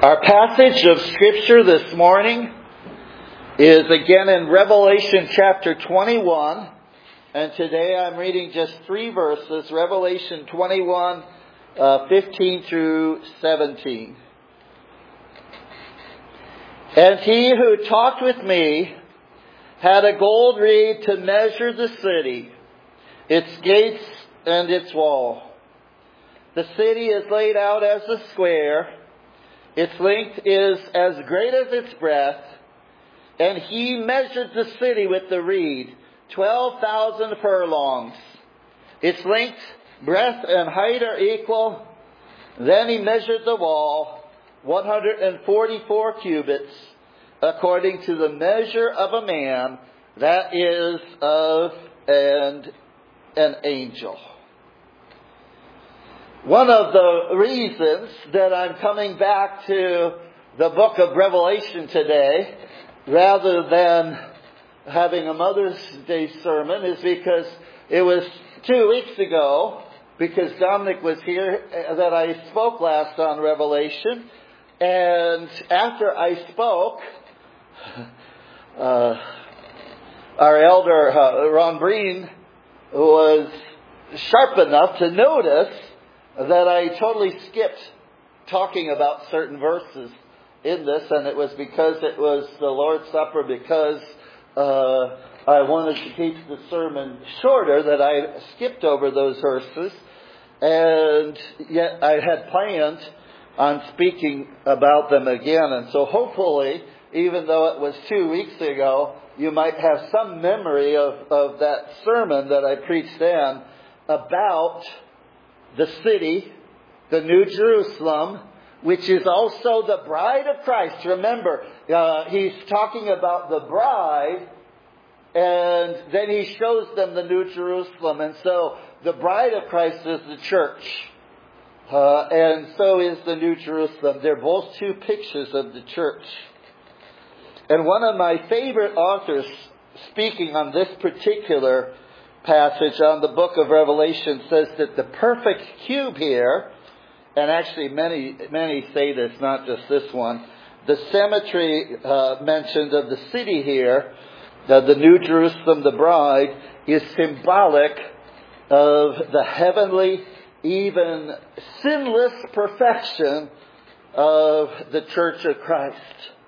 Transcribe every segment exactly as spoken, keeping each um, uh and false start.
Our passage of Scripture this morning is again in Revelation chapter twenty-one. And today I'm reading just three verses, Revelation twenty-one, uh, fifteen through seventeen. And he who talked with me had a gold reed to measure the city, its gates and its wall. The city is laid out as a square. Its length is as great as its breadth. And he measured the city with the reed, twelve thousand furlongs. Its length, breadth, and height are equal. Then he measured the wall, one hundred forty-four cubits, according to the measure of a man, that is of an, an angel. One of the reasons that I'm coming back to the book of Revelation today, rather than having a Mother's Day sermon, is because it was two weeks ago, because Dominic was here, that I spoke last on Revelation. And after I spoke, uh, our elder, uh, Ron Breen, was sharp enough to notice that I totally skipped talking about certain verses in this, and it was because it was the Lord's Supper, because uh, I wanted to keep the sermon shorter, that I skipped over those verses, and yet I had planned on speaking about them again. And so hopefully, even though it was two weeks ago, you might have some memory of, of that sermon that I preached then about the city, the New Jerusalem, which is also the bride of Christ. Remember, uh, he's talking about the bride, and then he shows them the New Jerusalem. And so the bride of Christ is the church. Uh, and so is the New Jerusalem. They're both two pictures of the church. And one of my favorite authors speaking on this particular passage on the book of Revelation says that the perfect cube here, and actually many many say this, not just this one, the symmetry uh, mentioned of the city here, uh, the New Jerusalem, the bride, is symbolic of the heavenly, even sinless perfection of the Church of Christ.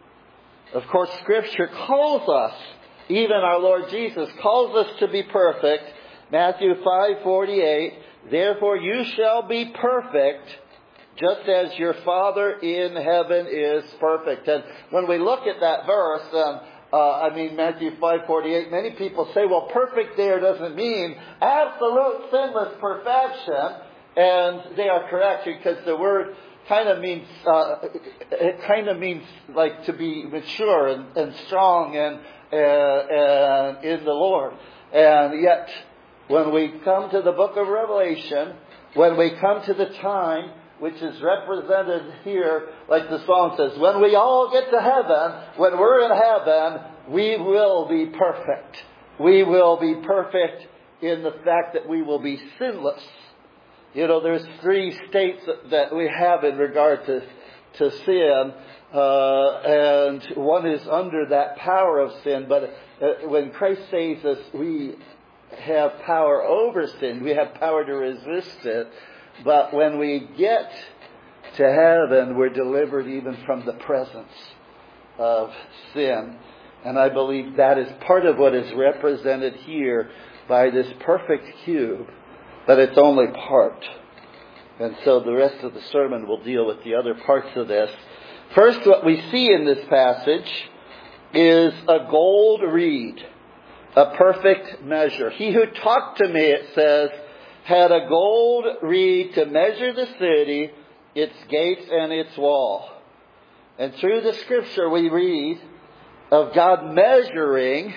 Of course, Scripture calls us, even our Lord Jesus calls us to be perfect. Matthew five forty-eight, therefore you shall be perfect, just as your Father in heaven is perfect. And when we look at that verse, um, uh, I mean Matthew five forty-eight, many people say, well, perfect there doesn't mean absolute sinless perfection. And they are correct, because the word kind of means, uh, it kind of means like to be mature and, and strong and Uh, and in the Lord. And yet, when we come to the book of Revelation, when we come to the time which is represented here, like the song says, when we all get to heaven, when we're in heaven, we will be perfect. We will be perfect in the fact that we will be sinless. You know, there's three states that, that we have in regard to, to sin. Uh, and one is under that power of sin. But uh, when Christ saves us, we have power over sin. We have power to resist it. But when we get to heaven, we're delivered even from the presence of sin. And I believe that is part of what is represented here by this perfect cube. But it's only part. And so the rest of the sermon will deal with the other parts of this. First, what we see in this passage is a gold reed, a perfect measure. He who talked to me, it says, had a gold reed to measure the city, its gates and its wall. And through the Scripture we read of God measuring,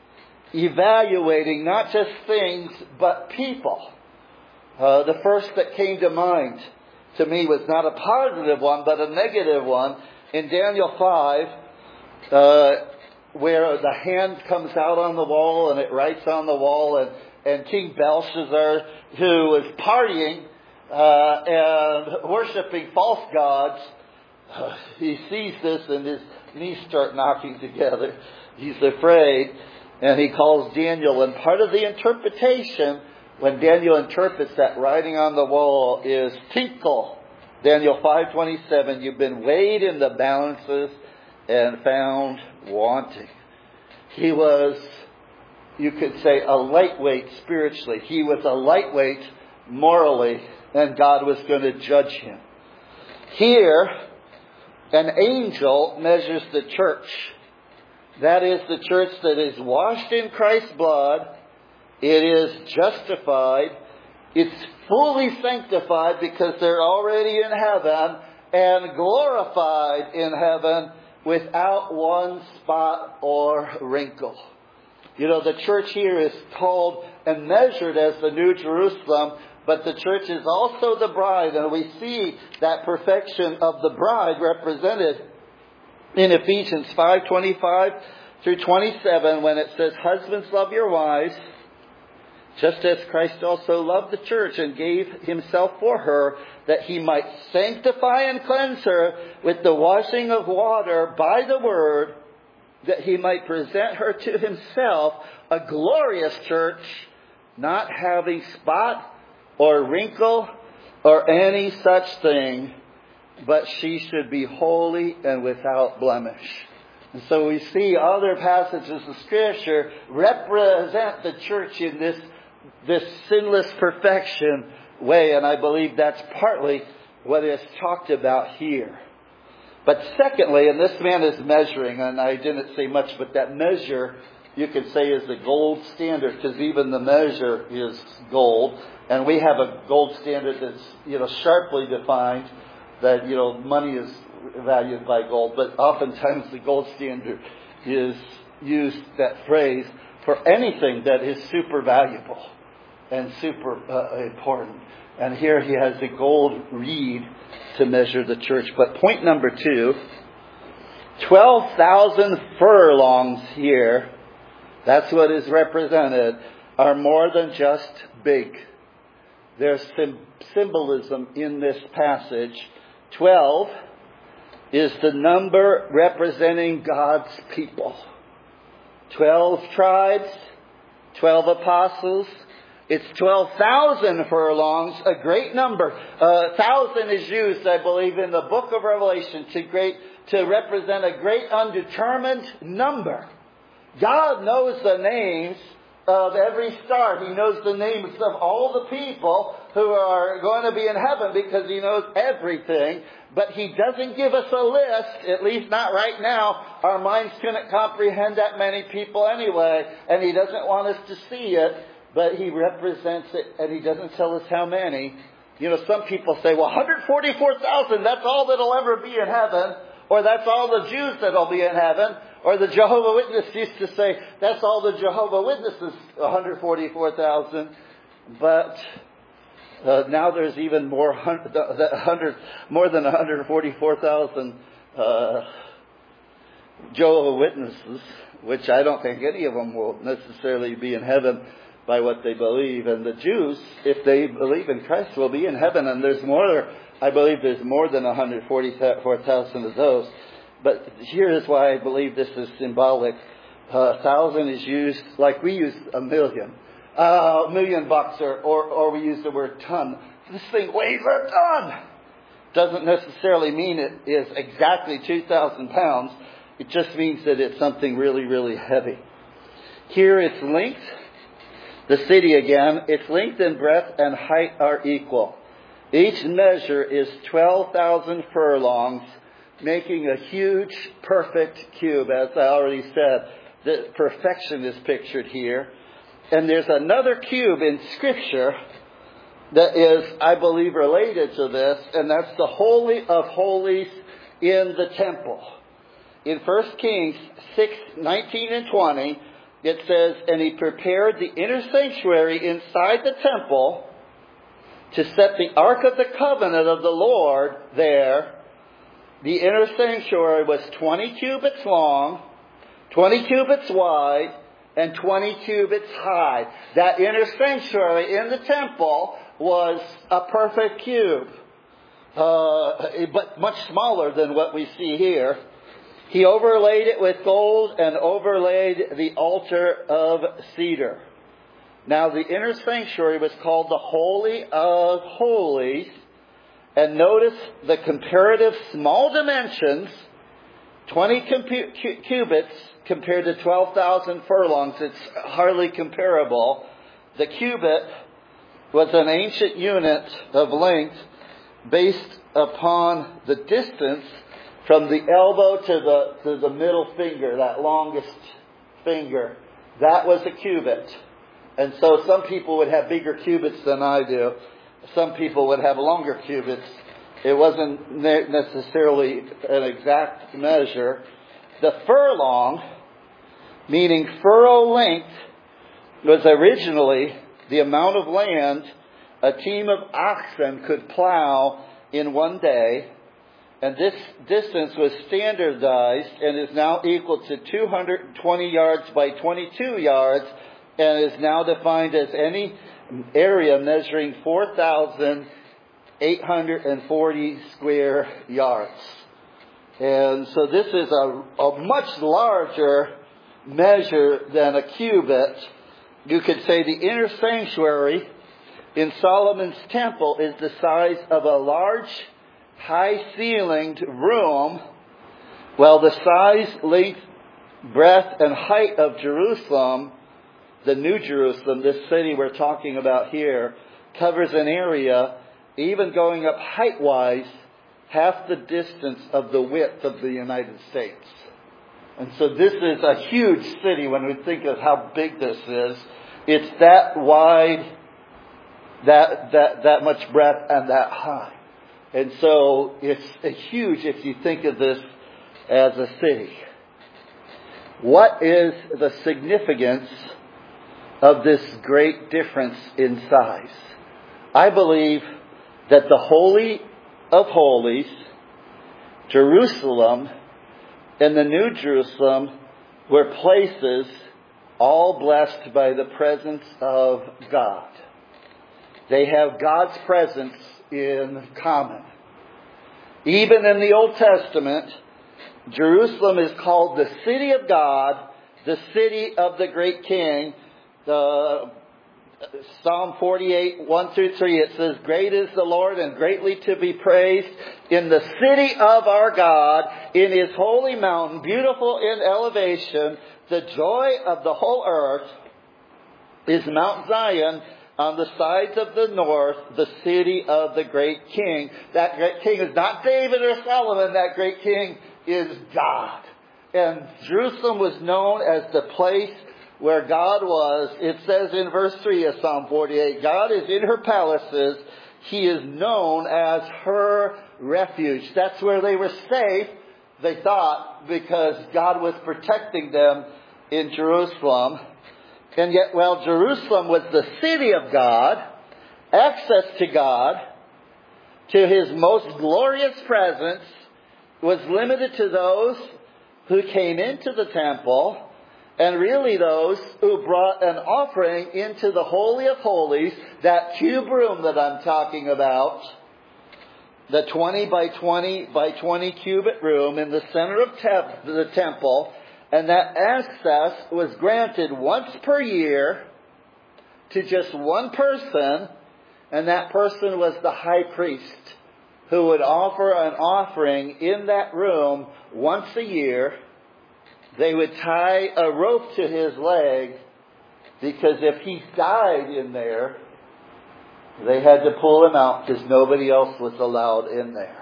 evaluating not just things, but people. Uh, the first that came to mind to me was not a positive one, but a negative one. In Daniel five, uh, where the hand comes out on the wall and it writes on the wall, and, and King Belshazzar, who was partying uh, and worshiping false gods, Uh, he sees this and his knees start knocking together. He's afraid, and he calls Daniel. And part of the interpretation, when Daniel interprets that writing on the wall, is tinkle. Daniel five twenty-seven, you've been weighed in the balances and found wanting. He was, you could say, a lightweight spiritually. He was a lightweight morally, and God was going to judge him. Here, an angel measures the church. That is the church that is washed in Christ's blood. It is justified. It's fully sanctified because they're already in heaven, and glorified in heaven without one spot or wrinkle. You know, the church here is called and measured as the New Jerusalem, but the church is also the bride, and we see that perfection of the bride represented in Ephesians five twenty-five through twenty-seven, when it says, husbands, love your wives, just as Christ also loved the church and gave himself for her, that he might sanctify and cleanse her with the washing of water by the word, that he might present her to himself a glorious church, not having spot or wrinkle or any such thing, but she should be holy and without blemish. And so we see other passages of Scripture represent the church in this, this sinless perfection way. And I believe that's partly what is talked about here. But secondly, and this man is measuring, and I didn't say much, but that measure, you could say, is the gold standard, because even the measure is gold. And we have a gold standard that's, you know, sharply defined, that, you know, money is valued by gold. But oftentimes the gold standard is used, that phrase, for anything that is super valuable and super uh, important. And here he has the gold reed to measure the church. But point number two, twelve thousand furlongs here, that's what is represented, are more than just big. There's some symbolism in this passage. twelve is the number representing God's people. twelve tribes, twelve apostles. It's twelve thousand furlongs, a great number. Uh, thousand is used, I believe, in the book of Revelation to great to represent a great undetermined number. God knows the names of every star. He knows the names of all the people who are going to be in heaven because He knows everything. But He doesn't give us a list, at least not right now. Our minds couldn't comprehend that many people anyway, and He doesn't want us to see it. But He represents it, and He doesn't tell us how many. You know, some people say, well, one hundred forty-four thousand, that's all that'll ever be in heaven. Or that's all the Jews that'll be in heaven. Or the Jehovah Witnesses used to say, that's all the Jehovah Witnesses, one hundred forty-four thousand. But uh, now there's even more, hundred, more than one hundred forty-four thousand uh, Jehovah Witnesses, which I don't think any of them will necessarily be in heaven by what they believe. And the Jews, if they believe in Christ, will be in heaven. And there's more, I believe there's more than one hundred forty-four thousand of those. But here is why I believe this is symbolic. A uh, thousand is used like we use a million. A uh, million bucks, or, or, or we use the word ton. This thing weighs a ton. Doesn't necessarily mean it is exactly two thousand pounds. It just means that it's something really, really heavy. Here its length, the city again, its length and breadth and height are equal. Each measure is twelve thousand furlongs, making a huge, perfect cube. As I already said, the perfection is pictured here. And there's another cube in Scripture that is, I believe, related to this, and that's the Holy of Holies in the temple. In First Kings six, nineteen and twenty, it says, and he prepared the inner sanctuary inside the temple to set the Ark of the Covenant of the Lord there. The inner sanctuary was twenty cubits long, twenty cubits wide, and twenty cubits high. That inner sanctuary in the temple was a perfect cube. uh, but much smaller than what we see here. He overlaid it with gold and overlaid the altar of cedar. Now the inner sanctuary was called the Holy of Holies. And notice the comparative small dimensions, twenty cubits compared to twelve thousand furlongs. It's hardly comparable. The cubit was an ancient unit of length based upon the distance from the elbow to the, to the middle finger, that longest finger. That was a cubit. And so some people would have bigger cubits than I do. Some people would have longer cubits. It wasn't necessarily an exact measure. The furlong, meaning furrow length, was originally the amount of land a team of oxen could plow in one day. And this distance was standardized and is now equal to two hundred twenty yards by twenty-two yards, and is now defined as any area measuring four thousand eight hundred forty square yards. And so this is a, a much larger measure than a cubit. You could say the inner sanctuary in Solomon's temple is the size of a large, high-ceilinged room, while the size, length, breadth, and height of Jerusalem, the New Jerusalem, this city we're talking about here, covers an area, even going up height-wise, half the distance of the width of the United States. And so this is a huge city when we think of how big this is. It's that wide, that that that much breadth, and that high. And so it's a huge if you think of this as a city. What is the significance of this great difference in size? I believe that the Holy of Holies, Jerusalem, and the New Jerusalem were places all blessed by the presence of God. They have God's presence in common. Even in the Old Testament, Jerusalem is called the city of God, the city of the great King. The Psalm forty-eight, one through three, it says, "Great is the Lord and greatly to be praised in the city of our God, in His holy mountain, beautiful in elevation. The joy of the whole earth is Mount Zion on the sides of the north, the city of the great King." That great King is not David or Solomon. That great King is God. And Jerusalem was known as the place where God was. It says in verse three of Psalm forty-eight, God is in her palaces. He is known as her refuge. That's where they were safe, they thought, because God was protecting them in Jerusalem. And yet, while Jerusalem was the city of God, access to God, to His most glorious presence, was limited to those who came into the temple, and really those who brought an offering into the Holy of Holies, that cube room that I'm talking about, the twenty by twenty by twenty cubit room in the center of te- the temple. And that access was granted once per year to just one person, and that person was the high priest, who would offer an offering in that room once a year. They would tie a rope to his leg, because if he died in there, they had to pull him out because nobody else was allowed in there.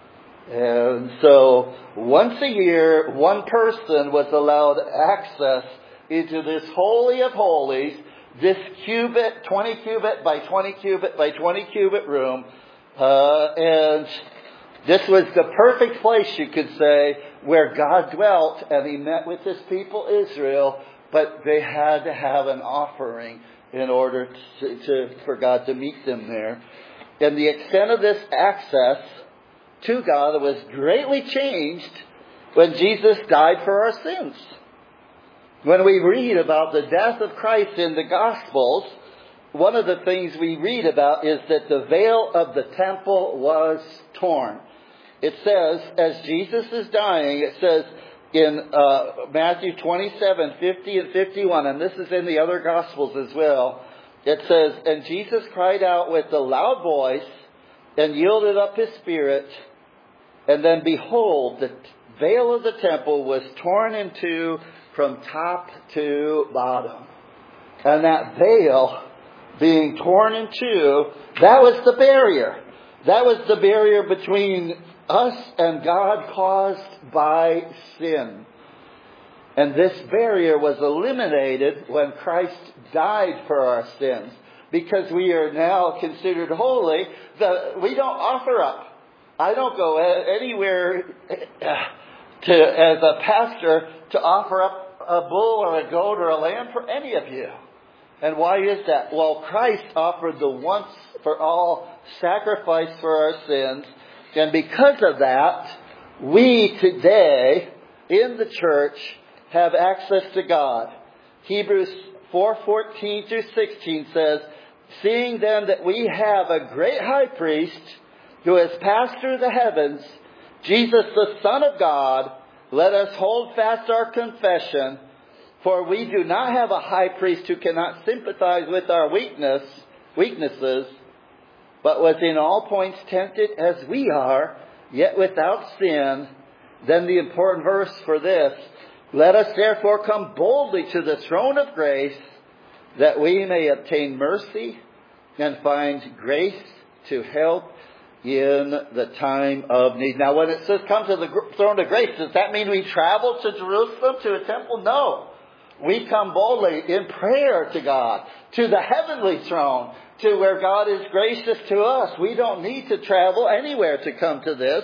And so once a year, one person was allowed access into this Holy of Holies, this cubit, twenty cubit by twenty cubit by twenty cubit room. Uh, and this was the perfect place, you could say, where God dwelt, and He met with His people Israel, but they had to have an offering in order to, to for God to meet them there. And the extent of this access to God was greatly changed when Jesus died for our sins. When we read about the death of Christ in the Gospels, one of the things we read about is that the veil of the temple was torn. It says, as Jesus is dying, it says in uh, Matthew twenty-seven, fifty and fifty-one, and this is in the other Gospels as well, it says, and Jesus cried out with a loud voice and yielded up his spirit, and then behold, the veil of the temple was torn in two from top to bottom. And that veil being torn in two, that was the barrier. That was the barrier between us and God caused by sin. And this barrier was eliminated when Christ died for our sins. Because we are now considered holy, the, we don't offer up. I don't go anywhere to, as a pastor to offer up a bull or a goat or a lamb for any of you. And why is that? Well, Christ offered the once for all sacrifice for our sins. And because of that, we today in the church have access to God. Hebrews four fourteen through sixteen says, seeing then that we have a great high priest who has passed through the heavens, Jesus the Son of God, let us hold fast our confession, for we do not have a high priest who cannot sympathize with our weakness, weaknesses, but was in all points tempted as we are, yet without sin. Then the important verse for this, let us therefore come boldly to the throne of grace, that we may obtain mercy and find grace to help in the time of need. Now, when it says come to the throne of grace, does that mean we travel to Jerusalem, to a temple? No. We come boldly in prayer to God, to the heavenly throne, to where God is gracious to us. We don't need to travel anywhere to come to this.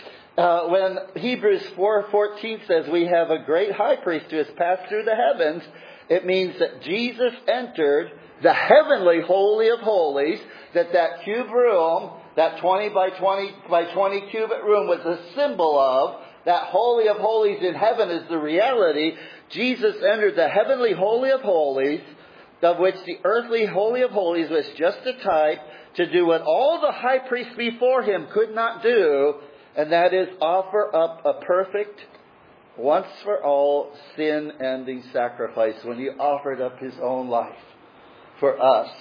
Uh, when Hebrews four fourteen says we have a great high priest who has passed through the heavens, it means that Jesus entered the heavenly holy of holies, that that cube room, that twenty by twenty by twenty cubit room was a symbol of. That holy of holies in heaven is the reality. Jesus entered the heavenly holy of holies, of which the earthly holy of holies was just a type, to do what all the high priests before him could not do, and that is offer up a perfect, once for all, sin-ending sacrifice when he offered up his own life for us.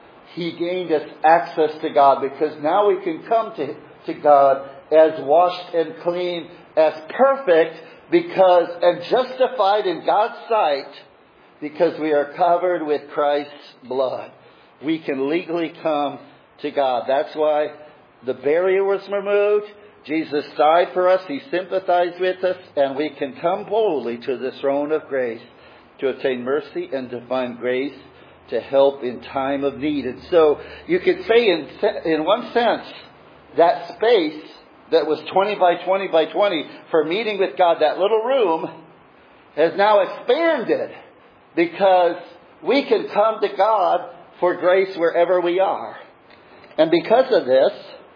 He gained us access to God, because now we can come to, to God as washed and clean, as perfect, because and justified in God's sight, because we are covered with Christ's blood. We can legally come to God. That's why the barrier was removed. Jesus died for us. He sympathized with us. And we can come boldly to the throne of grace to obtain mercy and to find grace to help in time of need. And so you could say in, in one sense, that space that was twenty by twenty by twenty for meeting with God, that little room, has now expanded, because we can come to God for grace wherever we are. And because of this,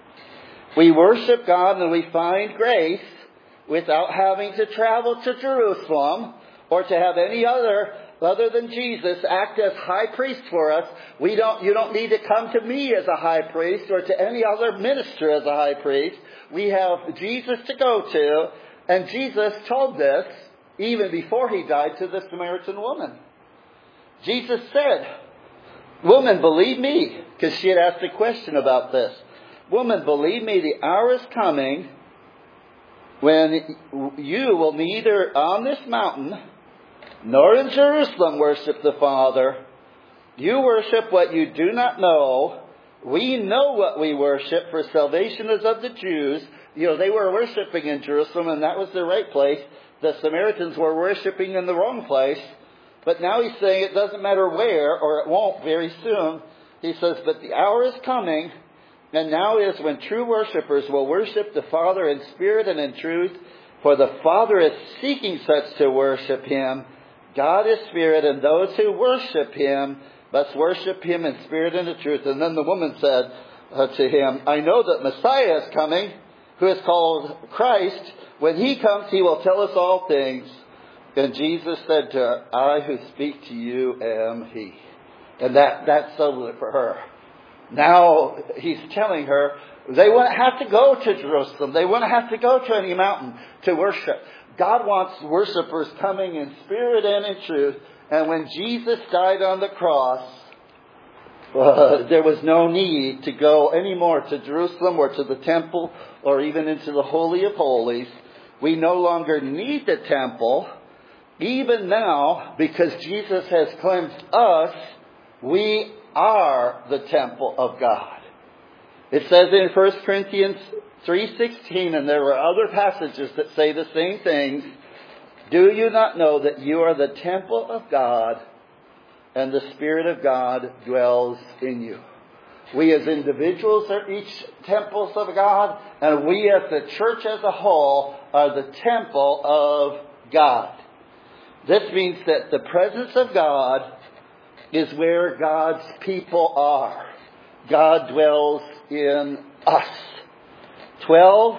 we worship God and we find grace without having to travel to Jerusalem or to have any other other than Jesus act as high priest for us. We don't, you don't need to come to me as a high priest or to any other minister as a high priest. We have Jesus to go to. And Jesus told this even before he died to the Samaritan woman. Jesus said, woman, believe me, because she had asked a question about this. Woman, believe me, the hour is coming when you will neither on this mountain nor in Jerusalem worship the Father. You worship what you do not know. We know what we worship, for salvation is of the Jews. You know, they were worshiping in Jerusalem, and that was the right place. The Samaritans were worshiping in the wrong place. But now he's saying it doesn't matter where, or it won't very soon. He says, but the hour is coming, and now is when true worshipers will worship the Father in spirit and in truth. For the Father is seeking such to worship him. God is spirit, and those who worship him must worship him in spirit and in truth. And then the woman said uh, to him, I know that Messiah is coming, who is called Christ. When he comes, he will tell us all things. And Jesus said to her, I who speak to you am he. And that, that settled it for her. Now he's telling her they wouldn't have to go to Jerusalem. They wouldn't have to go to any mountain to worship. God wants worshipers coming in spirit and in truth. And when Jesus died on the cross, uh, there was no need to go anymore to Jerusalem or to the temple or even into the Holy of Holies. We no longer need the temple. Even now, because Jesus has cleansed us, we are the temple of God. It says in First Corinthians three sixteen, and there are other passages that say the same things, do you not know that you are the temple of God and the Spirit of God dwells in you? We as individuals are each temples of God, and we as the church as a whole are the temple of God. This means that the presence of God is where God's people are. God dwells in us. Twelve,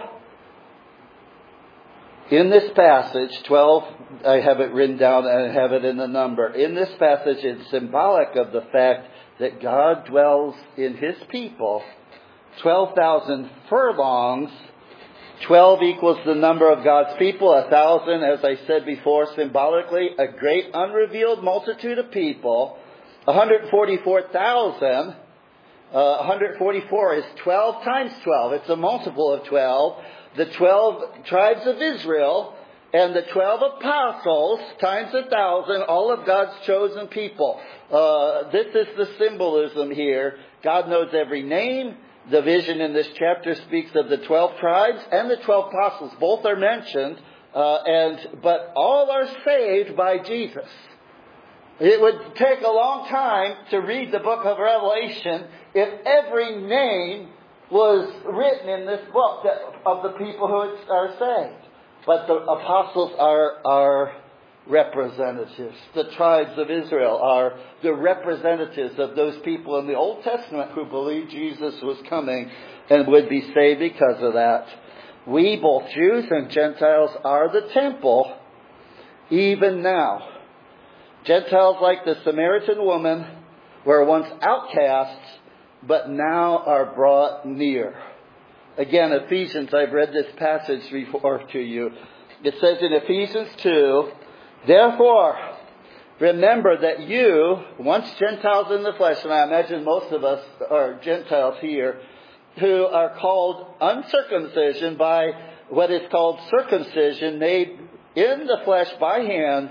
in this passage, twelve, I have it written down and I have it in the number. In this passage, it's symbolic of the fact that God dwells in His people. twelve thousand furlongs. twelve equals the number of God's people. A thousand, as I said before, symbolically, a great unrevealed multitude of people. one hundred forty-four thousand. Uh, one hundred forty-four is twelve times twelve. It's a multiple of twelve. The twelve tribes of Israel and the twelve apostles times a thousand, all of God's chosen people. Uh, this is the symbolism here. God knows every name. The vision in this chapter speaks of the twelve tribes and the twelve apostles. Both are mentioned, uh, and but all are saved by Jesus. It would take a long time to read the book of Revelation if every name was written in this book that, of the people who are saved. But the apostles are, are representatives. The tribes of Israel are the representatives of those people in the Old Testament who believed Jesus was coming and would be saved because of that. We, both Jews and Gentiles, are the temple even now. Gentiles, like the Samaritan woman, were once outcasts, but now are brought near. Again, Ephesians, I've read this passage before to you. It says in Ephesians two, therefore, remember that you, once Gentiles in the flesh, and I imagine most of us are Gentiles here, who are called uncircumcision by what is called circumcision, made in the flesh by hands,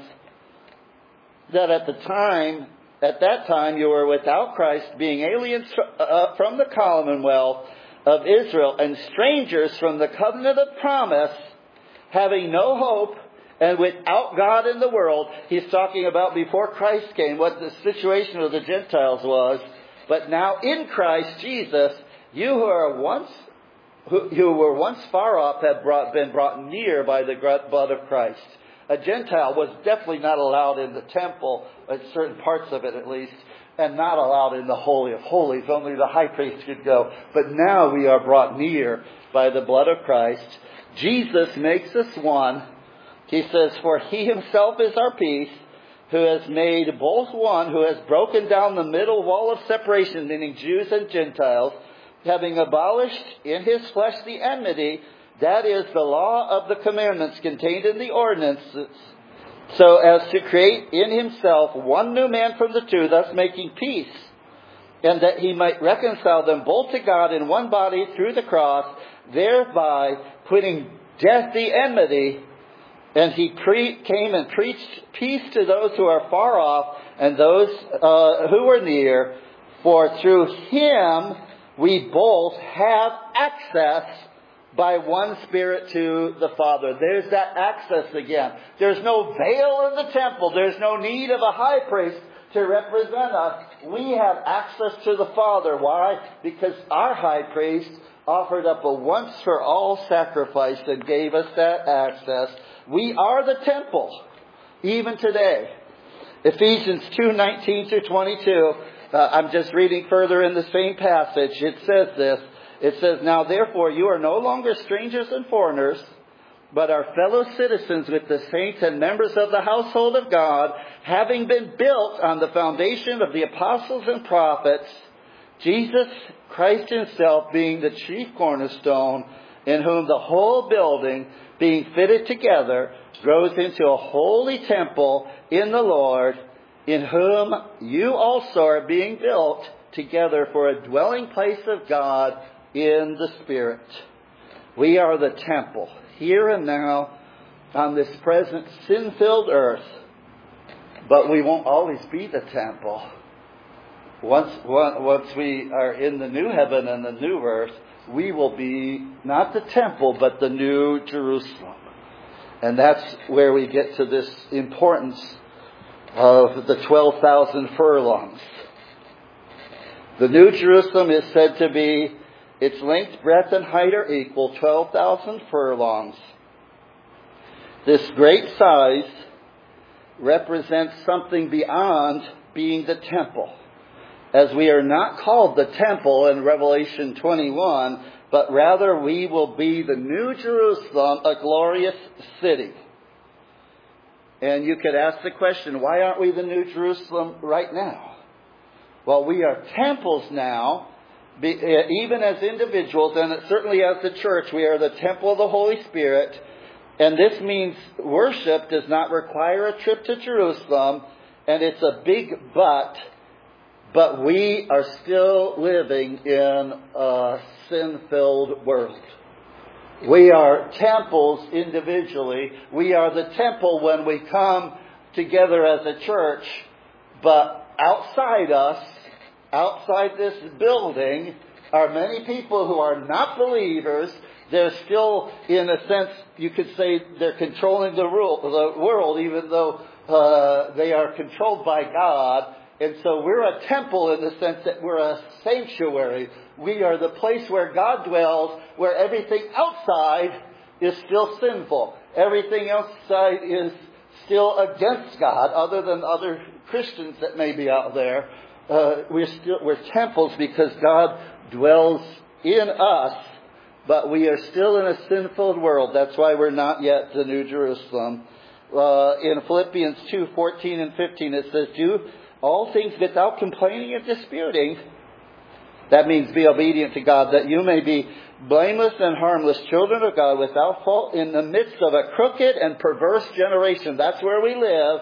that at the time, at that time you were without Christ, being aliens from the commonwealth of Israel and strangers from the covenant of promise, having no hope and without God in the world. He's talking about before Christ came, what the situation of the Gentiles was. But now in Christ Jesus, you who are once who, who were once far off have brought, been brought near by the blood of Christ. A Gentile was definitely not allowed in the temple, at certain parts of it at least, and not allowed in the Holy of Holies. Only the high priest could go. But now we are brought near by the blood of Christ. Jesus makes us one. He says, for He Himself is our peace, who has made both one, who has broken down the middle wall of separation, meaning Jews and Gentiles, having abolished in His flesh the enmity, that is, the law of the commandments contained in the ordinances, so as to create in Himself one new man from the two, thus making peace, and that He might reconcile them both to God in one body through the cross, thereby putting death the enmity. And He pre- came and preached peace to those who are far off and those uh, who are near, for through Him we both have access by one Spirit to the Father. There's that access again. There's no veil in the temple. There's no need of a high priest to represent us. We have access to the Father. Why? Because our high priest offered up a once-for-all sacrifice and gave us that access. We are the temple, even today. Ephesians two nineteen through twenty-two. Uh, I'm just reading further in the same passage. It says this. It says, now therefore you are no longer strangers and foreigners, but are fellow citizens with the saints and members of the household of God, having been built on the foundation of the apostles and prophets, Jesus Christ himself being the chief cornerstone, in whom the whole building, being fitted together, grows into a holy temple in the Lord, in whom you also are being built together for a dwelling place of God in the Spirit. We are the temple, here and now, on this present sin-filled earth. But we won't always be the temple. Once, once we are in the new heaven and the new earth, we will be not the temple, but the new Jerusalem. And that's where we get to this importance of the twelve thousand furlongs. The new Jerusalem is said to be, its length, breadth, and height are equal, twelve thousand furlongs. This great size represents something beyond being the temple, as we are not called the temple in Revelation twenty-one, but rather we will be the new Jerusalem, a glorious city. And you could ask the question, why aren't we the new Jerusalem right now? Well, we are temples now, even as individuals, and certainly as the church. We are the temple of the Holy Spirit. And this means worship does not require a trip to Jerusalem, and it's a big but. But we are still living in a sin-filled world. We are temples individually. We are the temple when we come together as a church. But outside us, outside this building, are many people who are not believers. They're still, in a sense, you could say they're controlling the world, even though uh, they are controlled by God. And so we're a temple in the sense that we're a sanctuary. We are the place where God dwells, where everything outside is still sinful. Everything outside is still against God, other than other Christians that may be out there. Uh, we're still we're temples because God dwells in us, but we are still in a sinful world. That's why we're not yet the New Jerusalem. Uh, in Philippians two fourteen and fifteen, it says, "Do all things without complaining and disputing." That means be obedient to God, that you may be blameless and harmless children of God without fault in the midst of a crooked and perverse generation. That's where we live,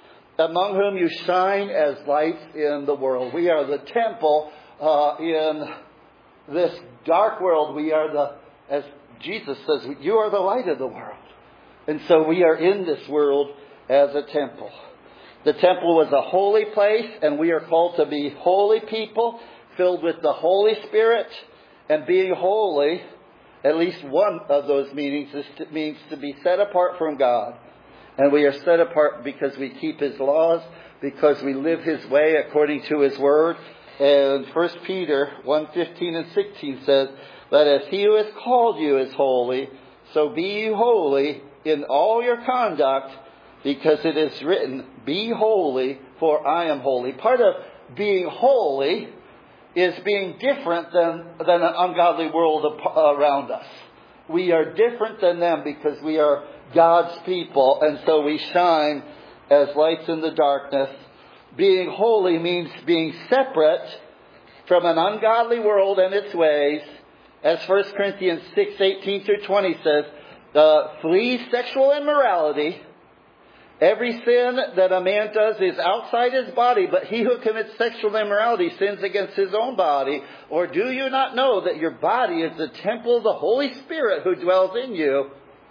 among whom you shine as lights in the world. We are the temple uh, in this dark world. We are the, as Jesus says, you are the light of the world. And so we are in this world as a temple. The temple was a holy place, and we are called to be holy people, filled with the Holy Spirit. And being holy, at least one of those meanings is to, means to be set apart from God. And we are set apart because we keep His laws, because we live His way according to His word. And First Peter one fifteen and sixteen says, "But as He who has called you is holy, so be you holy in all your conduct, because it is written, 'Be holy, for I am holy.'" Part of being holy is being different than, than an ungodly world around us. We are different than them because we are God's people, and so we shine as lights in the darkness. Being holy means being separate from an ungodly world and its ways. As First Corinthians six eighteen through twenty says, uh, "Flee sexual immorality. Every sin that a man does is outside his body, but he who commits sexual immorality sins against his own body. Or do you not know that your body is the temple of the Holy Spirit who dwells in you,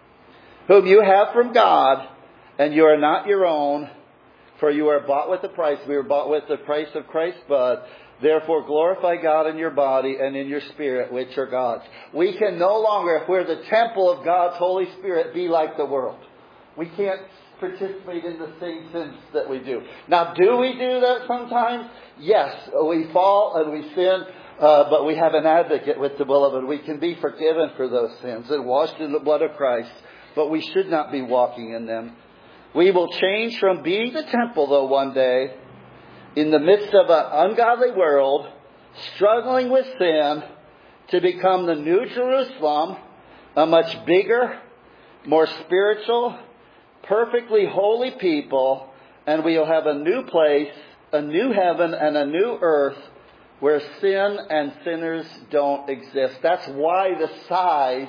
whom you have from God, and you are not your own, for you are bought with a price." We were bought with the price of Christ's blood. "Therefore glorify God in your body and in your spirit, which are God's." We can no longer, if we're the temple of God's Holy Spirit, be like the world. We can't participate in the same sins that we do. Now, do we do that sometimes? Yes, we fall and we sin, uh, but we have an advocate with the beloved. We can be forgiven for those sins and washed in the blood of Christ, but we should not be walking in them. We will change from being the temple, though, one day, in the midst of an ungodly world, struggling with sin, to become the New Jerusalem, a much bigger, more spiritual, perfectly holy people, and we will have a new place, a new heaven and a new earth where sin and sinners don't exist. That's why the size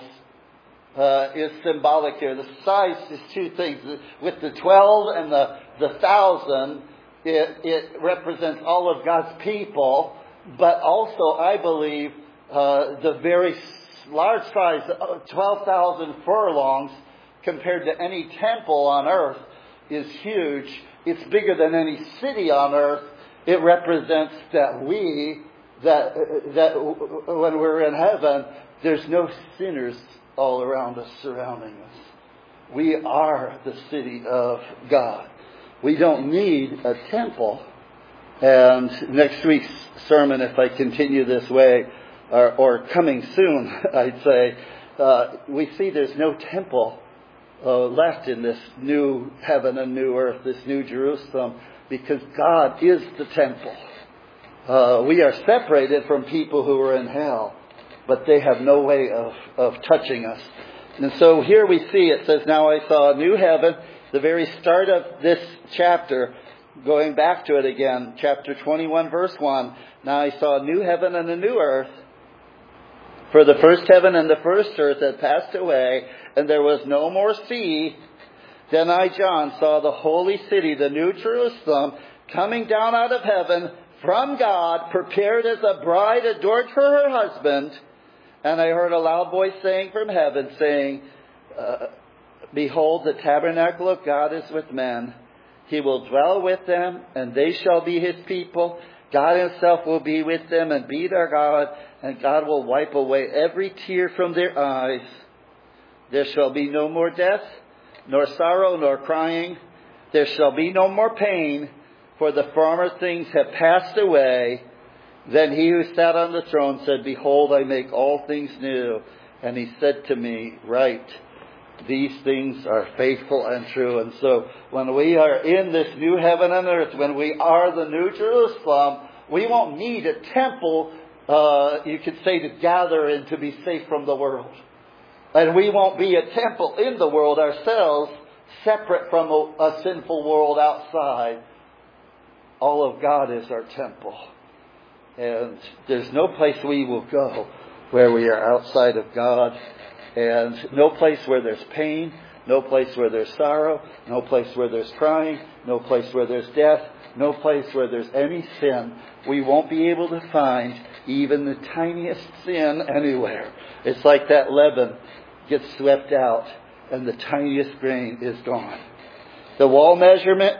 uh, is symbolic here. The size is two things. With the twelve and the, the thousand, it, it represents all of God's people, but also, I believe, uh, the very large size, twelve thousand furlongs, compared to any temple on earth, is huge. It's bigger than any city on earth. It represents that we, that that when we're in heaven, there's no sinners all around us, surrounding us. We are the city of God. We don't need a temple. And next week's sermon, if I continue this way, or, or coming soon, I'd say, uh, we see there's no temple uh, left in this new heaven and new earth, this new Jerusalem, because God is the temple. Uh, we are separated from people who are in hell, but they have no way of, of touching us. And so here we see, it says, now I saw a new heaven, the very start of this chapter, going back to it again, chapter twenty-one, verse one. Now I saw a new heaven and a new earth, for the first heaven and the first earth had passed away, and there was no more sea. Then I, John, saw the holy city, the new Jerusalem, coming down out of heaven from God, prepared as a bride adorned for her husband. And I heard a loud voice saying from heaven, saying, uh, Behold, the tabernacle of God is with men. He will dwell with them, and they shall be his people. God himself will be with them and be their God, and God will wipe away every tear from their eyes. There shall be no more death, nor sorrow, nor crying. There shall be no more pain, for the former things have passed away. Then he who sat on the throne said, Behold, I make all things new. And he said to me, Write, these things are faithful and true. And so when we are in this new heaven and earth, when we are the new Jerusalem, we won't need a temple, uh, you could say, to gather in to be safe from the world. And we won't be a temple in the world ourselves, separate from a, a sinful world outside. All of God is our temple. And there's no place we will go where we are outside of God. And no place where there's pain, no place where there's sorrow, no place where there's crying, no place where there's death, no place where there's any sin. We won't be able to find even the tiniest sin anywhere. It's like that leaven gets swept out and the tiniest grain is gone. The wall measurement,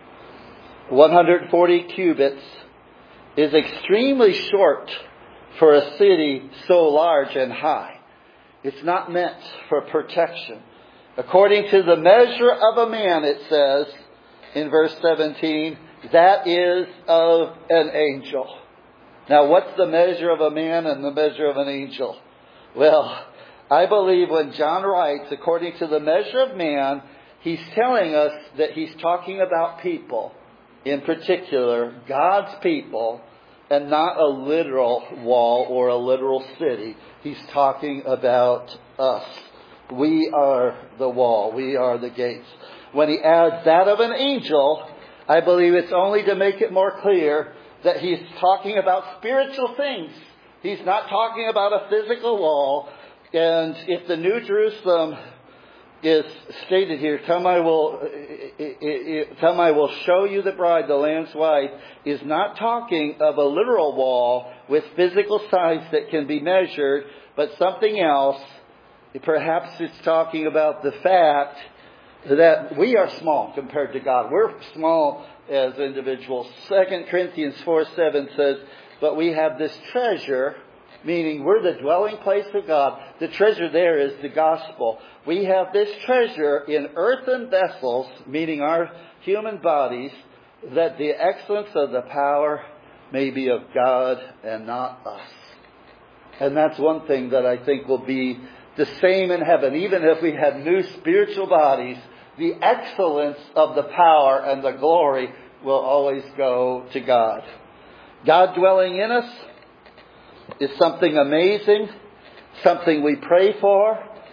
one hundred forty cubits, is extremely short for a city so large and high. It's not meant for protection. According to the measure of a man, it says in verse seventeen, that is of an angel. Now, what's the measure of a man and the measure of an angel? Well, I believe when John writes, according to the measure of man, he's telling us that he's talking about people, in particular, God's people, and not a literal wall or a literal city. He's talking about us. We are the wall. We are the gates. When he adds that of an angel, I believe it's only to make it more clear that he's talking about spiritual things. He's not talking about a physical wall. And if the New Jerusalem is stated here, come I will, come I will show you the bride, the Lamb's wife, is not talking of a literal wall with physical size that can be measured, but something else. Perhaps it's talking about the fact that we are small compared to God. We're small as individuals. Second Corinthians four seven says, but we have this treasure, meaning we're the dwelling place of God. The treasure there is the gospel. We have this treasure in earthen vessels, meaning our human bodies, that the excellence of the power may be of God and not us. And that's one thing that I think will be the same in heaven. Even if we had new spiritual bodies, the excellence of the power and the glory will always go to God. God dwelling in us is something amazing, something we pray for.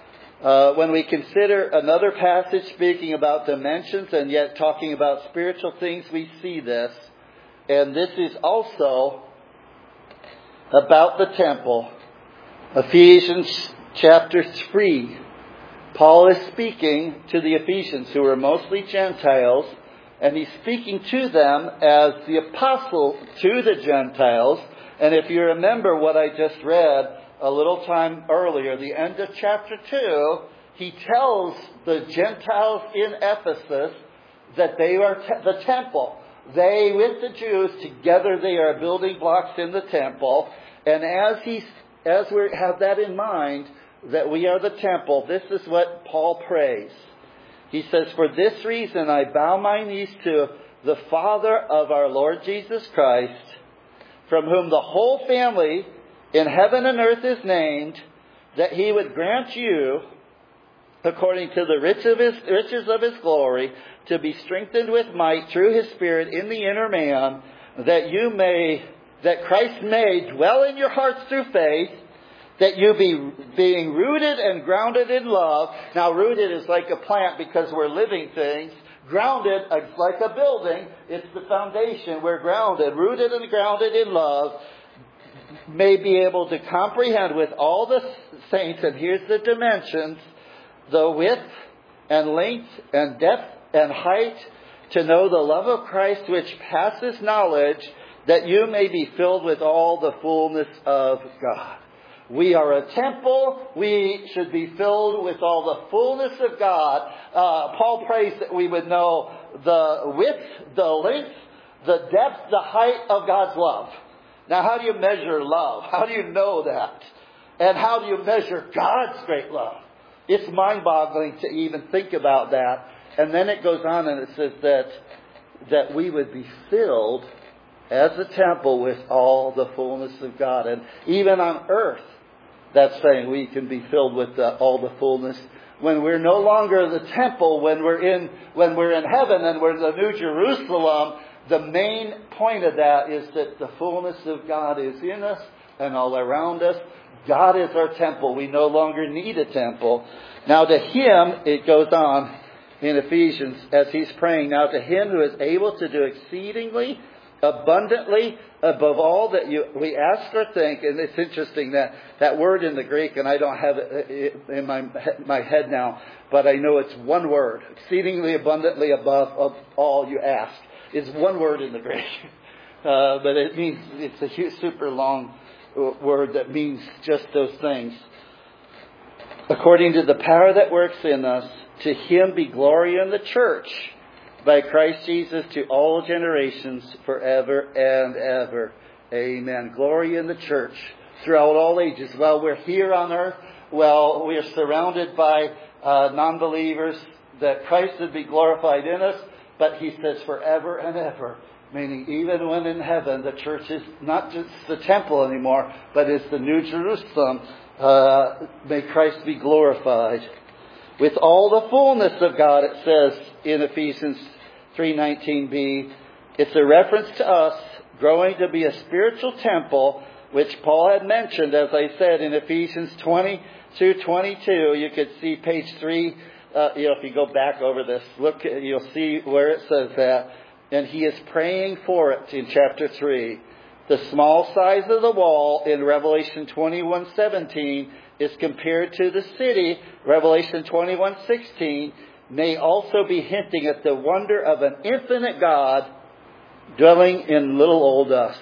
Uh, when we consider another passage speaking about dimensions and yet talking about spiritual things, we see this. And this is also about the temple. Ephesians chapter three. Paul is speaking to the Ephesians, who are mostly Gentiles, and he's speaking to them as the apostle to the Gentiles. And if you remember what I just read a little time earlier, the end of chapter two, he tells the Gentiles in Ephesus that they are te- the temple. They, with the Jews, together they are building blocks in the temple. And as he, as we have that in mind, that we are the temple, this is what Paul prays. He says, "For this reason I bow my knees to the Father of our Lord Jesus Christ, from whom the whole family in heaven and earth is named, that He would grant you, according to the riches of his, riches of His glory, to be strengthened with might through His Spirit in the inner man, that you may, that Christ may dwell in your hearts through faith, that you be being rooted and grounded in love." Now, rooted is like a plant because we're living things. Grounded is like a building. It's the foundation. We're grounded, rooted and grounded in love, may be able to comprehend with all the saints, and here's the dimensions, the width and length and depth and height, to know the love of Christ which passes knowledge, that you may be filled with all the fullness of God. We are a temple. We should be filled with all the fullness of God. Uh, Paul prays that we would know the width, the length, the depth, the height of God's love. Now, how do you measure love? How do you know that? And how do you measure God's great love? It's mind-boggling to even think about that. And then it goes on and it says that, that we would be filled as a temple with all the fullness of God. And even on earth, that's saying we can be filled with the, all the fullness. When we're no longer the temple, when we're in when we're in heaven and we're the New Jerusalem, the main point of that is that the fullness of God is in us and all around us. God is our temple. We no longer need a temple. Now to Him, it goes on in Ephesians as he's praying, now to Him who is able to do exceedingly abundantly above all that you we ask or think. And it's interesting that that word in the Greek, and I don't have it in my my head now, but I know it's one word. Exceedingly abundantly above of all you ask is one word in the Greek, uh, but it means it's a huge, super long word that means just those things. According to the power that works in us, to Him be glory in the church by Christ Jesus to all generations forever and ever. Amen. Glory in the church throughout all ages. While we're here on earth, while we are surrounded by uh, non-believers, that Christ would be glorified in us. But He says forever and ever. Meaning even when in heaven, the church is not just the temple anymore, but it's the New Jerusalem. Uh, may Christ be glorified. With all the fullness of God, it says in Ephesians three nineteen b, it's a reference to us growing to be a spiritual temple, which Paul had mentioned, as I said, in Ephesians twenty through twenty-two. You could see page three, uh, you know, if you go back over this, look, you'll see where it says that. And he is praying for it in chapter three. The small size of the wall in Revelation twenty-one seventeen is compared to the city, Revelation twenty-one sixteen, may also be hinting at the wonder of an infinite God dwelling in little old us.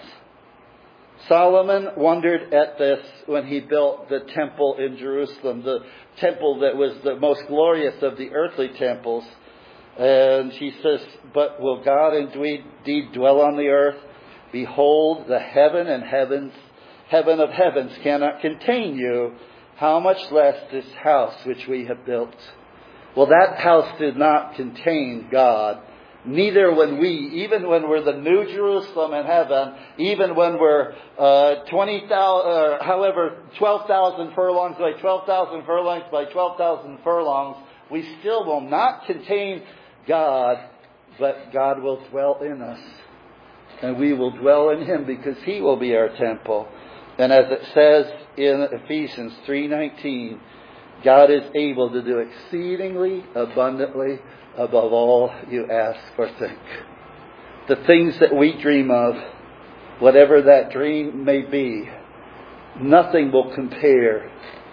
Solomon wondered at this when he built the temple in Jerusalem, the temple that was the most glorious of the earthly temples. And he says, but will God indeed dwell on the earth? Behold, the heaven and heavens, heaven of heavens cannot contain you. How much less this house which we have built? Well, that house did not contain God. Neither when we, even when we're the New Jerusalem in heaven, even when we're uh, twenty thousand, uh, however, twelve thousand furlongs by twelve thousand furlongs by twelve thousand furlongs, we still will not contain God, but God will dwell in us. And we will dwell in Him because He will be our temple. And as it says in Ephesians three nineteen, God is able to do exceedingly abundantly above all you ask or think. The things that we dream of, whatever that dream may be, nothing will compare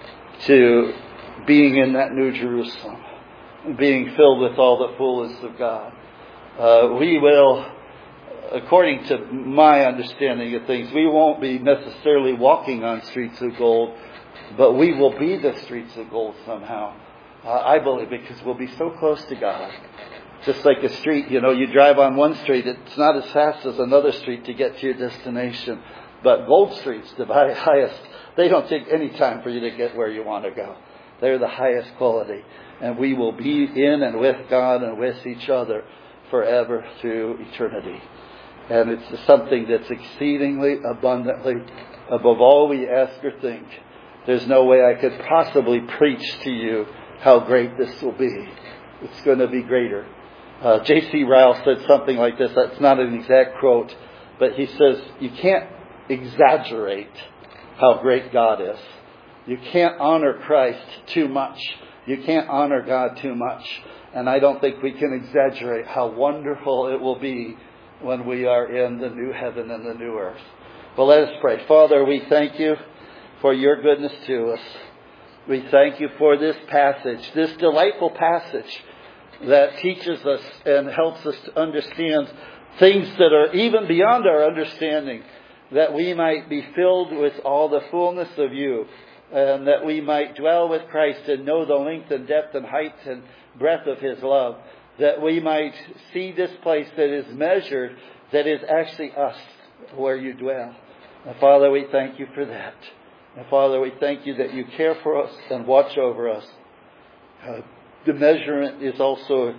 to being in that New Jerusalem, being filled with all the fullness of God. Uh, we will, according to my understanding of things, we won't be necessarily walking on streets of gold, but we will be the streets of gold somehow. Uh, I believe, because we'll be so close to God. Just like a street, you know, you drive on one street, it's not as fast as another street to get to your destination. But gold streets, the highest, they don't take any time for you to get where you want to go. They're the highest quality. And we will be in and with God and with each other forever through eternity. And it's something that's exceedingly abundantly above all we ask or think. There's no way I could possibly preach to you how great this will be. It's going to be greater. Uh, J C Ryle said something like this. That's not an exact quote, but he says, you can't exaggerate how great God is. You can't honor Christ too much. You can't honor God too much. And I don't think we can exaggerate how wonderful it will be when we are in the new heaven and the new earth. Well, let us pray. Father, we thank you for your goodness to us. We thank you for this passage, this delightful passage that teaches us and helps us to understand things that are even beyond our understanding, that we might be filled with all the fullness of you, and that we might dwell with Christ and know the length and depth and height and breadth of his love, that we might see this place that is measured, that is actually us, where you dwell. And Father, we thank you for that. And Father, we thank you that you care for us and watch over us. Uh, the measurement is also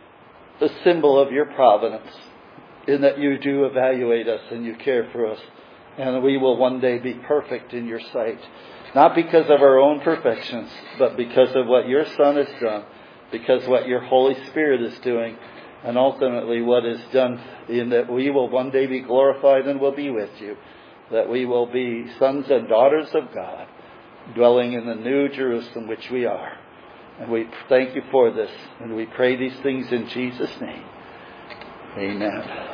a symbol of your providence, in that you do evaluate us and you care for us. And we will one day be perfect in your sight. Not because of our own perfections, but because of what your Son has done, because what your Holy Spirit is doing, and ultimately what is done, in that we will one day be glorified and will be with you. That we will be sons and daughters of God, dwelling in the new Jerusalem which we are. And we thank you for this. And we pray these things in Jesus' name. Amen.